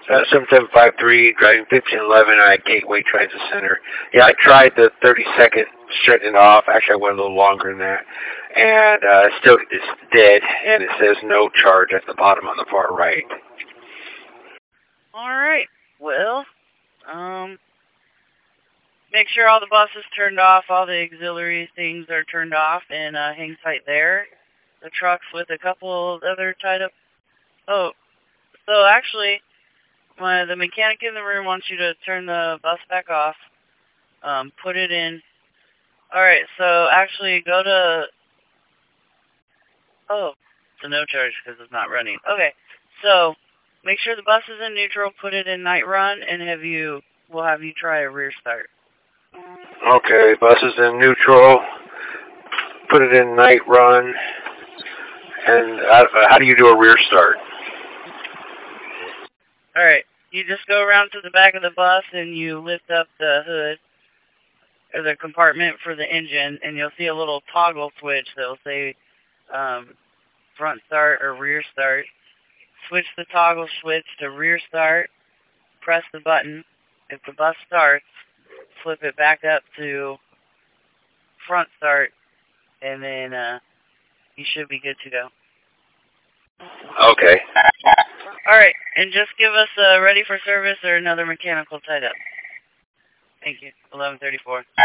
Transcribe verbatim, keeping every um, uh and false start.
Uh, seven seven five three, driving fifteen eleven at Gateway Transit Center. Yeah, I tried the thirty second shutting it off. Actually, I went a little longer than that. And uh, still, it's dead, and it says no charge at the bottom on the far right. All right. Well, um, make sure all the buses turned off, all the auxiliary things are turned off, and uh, hang tight there. The trucks with a couple of other tied up. Oh, so actually, my, the mechanic in the room wants you to turn the bus back off. Um, put it in. All right. So actually, go to. Oh, it's a no charge because it's not running. Okay. So make sure the bus is in neutral. Put it in night run, and have you. We'll have you try a rear start. Okay, bus is in neutral. Put it in night run. And uh, how do you do a rear start? All right. You just go around to the back of the bus and you lift up the hood or the compartment for the engine, and you'll see a little toggle switch that will say um, front start or rear start. Switch the toggle switch to rear start. Press the button. If the bus starts, flip it back up to front start, and then uh, you should be good to go. Okay. All right, and just give us a ready for service or another mechanical tied up. Thank you. eleven thirty-four.